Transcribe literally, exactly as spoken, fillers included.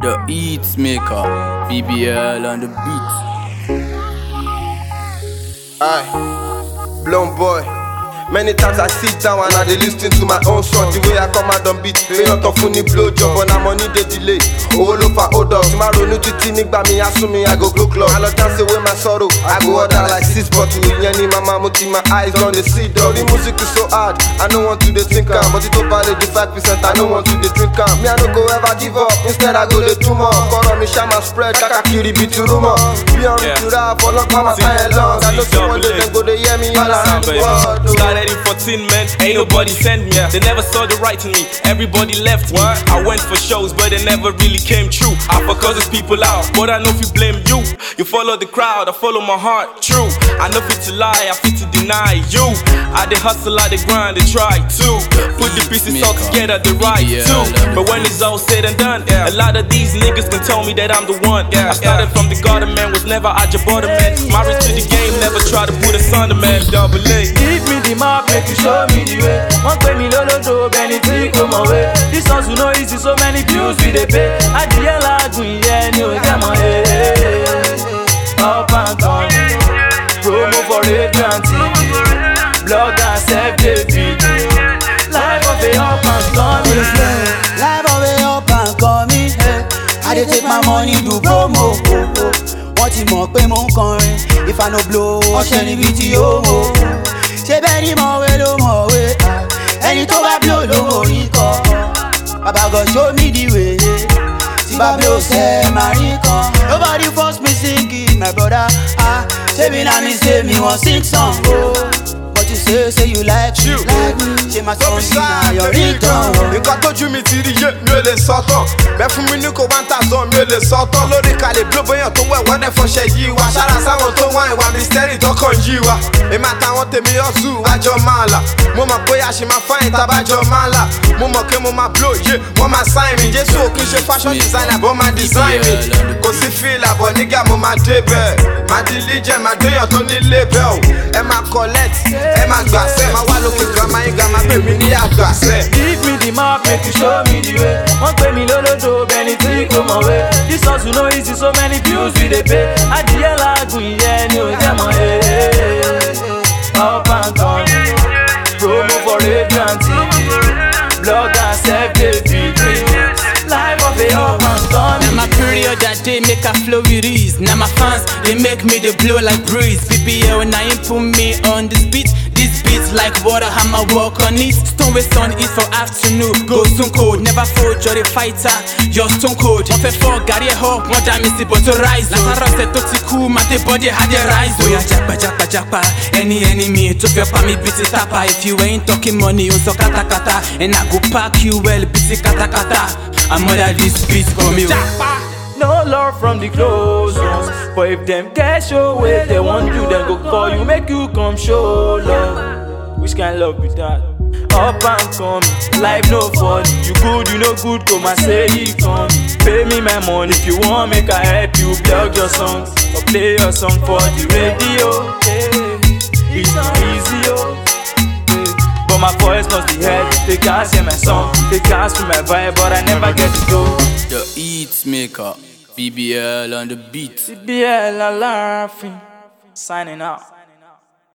The Eats Maker, B B L on the beat. Aye, blown boy. Many times I sit down and I dey listen to my own song. The way I come out on beat, pay not of funny blow job, but na money dey delay. Owó ló fa hold up. Tí máa ronú títí nígbà mi asún mi, I go glow club. I love dance away my sorrow, I go order like six bottles. Ìyẹn ni mama mo ti my eyes on the see. The music is so hard, I no want to dey think am. But it tó bá lè di five percent, I no want to dey drink am. Me I no go ever give up, instead I go dey do more. Kọ́rọ̀ mi ṣá máa spread, kákàkiri bí ti rumor. Bí ọ̀run ti rà, fọlọ́pàá máa tá ẹ lọ. I know say one day dem go dey hear me all around the world. Started in fourteen, man, ain't nobody sent me. They never saw the right in me, everybody left me. I went for shows, but they never really came true. I fuck other people out, but I know if you blame you. You follow the crowd, I follow my heart, true. I know fit to lie, I fit to deny you. I dey hustle, I dey grind, they try to put the pieces all together, they right too. But when it's all said and done, a lot of these niggas can tell me that I'm the one. I started from the garden, man, was never at your bottom, man. Married to the game, never try to put us under, man. Double A. Give me the map, make you show me the way. One pay me lolo do, benefit come away. This one's no easy, so many bills we dey pay. I the yell gun, yeah, no get my head. Up and down, promo for radiant T V, blog and self David. Life of a up and coming, life of a up and coming. I dey take my money do promo. Wọ́n ti mọ̀ pé mo ń kọrin. If I no blow, ọ̀ṣẹ́ níbi tí ó mọ̀. Ṣé bẹ́ẹ̀ ni mọ̀wé ló mọ̀wé? Ẹni tó bá blow ló mọ̀ orí kọ. Baba God show me the way. Tí bá blow ṣe máa rí kan. Nobody force me singing, my brother. Ah, ṣé mi náà mi ṣe mi wọ́n sing song o. But you say say you like me, like me. Ṣé máa sọ mi náà your return? Nǹkan tójú mi ti rí yé mi ò lè sọ́tàn. Bẹ́ẹ̀ fún mi ní kò one thousand mi ò lè sọ́tàn. Lórí kalẹ̀ blow bóyá tó wẹ̀ wọ́n dẹ̀ fọṣẹ yí wa. Ṣára sáwọn tó wá ìwà misteri tọkàn yí wa. Èmi àtàwọn tèmi ọ̀sùn wájọ máa là. Mo mọ̀ pé a ṣì máa fáyìn tábàjọ máa là. Mo mọ̀ pé mo máa blow yé, wọ́n máa sign mi. Jésù ò kí ń ṣe fashion designer bọ́ máa design mi. Kò sí fìlà bọ̀ nígà mo máa dé bẹ́ẹ̀. Máa di líjẹ̀ máa déyàn tó nílé bẹ́ẹ̀ o. Ẹ máa collect, ẹ máa gbàṣẹ́. Máa wá lókè girama yín ga máa pè mí ní àgbàṣẹ́. Give me the map, make you show me the way. One pay me lolo do, benefit come away. This one's no easy, so many bills we dey pay. I the yell gun, yeah, no get my head. Up and down, promo for radiant T V, blog and self David. Life of a up and down. Now my period that day make a flow with ease. Now my fans, they make me they blow like breeze. B B L now you put me on this beat. This beat's like water, I'ma walk on it. Stone with sun is for afternoon. Go stone cold, never fold, you're a fighter. You're stone cold. One for four, Gary Hawk, one time is the but to rise. Lazarus said to cool, my body had a rise. Oh yeah, jackpa, jackpa, jackpa. Any enemy to your me beat it tapa. If you ain't talking money, you so kata kata. And I go pack you well, beat it kata kata. I'm all of this beat for me. No love from the close ones. But if them cash your way, they want you, then go call you, make you come show love. Which kind love be that? Up and come, life no funny. You good, you no good, come and say it come. Pay me my money if you want, make I help you blog your songs or play your song for the radio. Hey, it's not easy, oh. But my voice must be heard. They can't hear my song, they can't feel my vibe, but I never get to go. The Eats Maker, B B L on the beat. B B L laughing, signing out.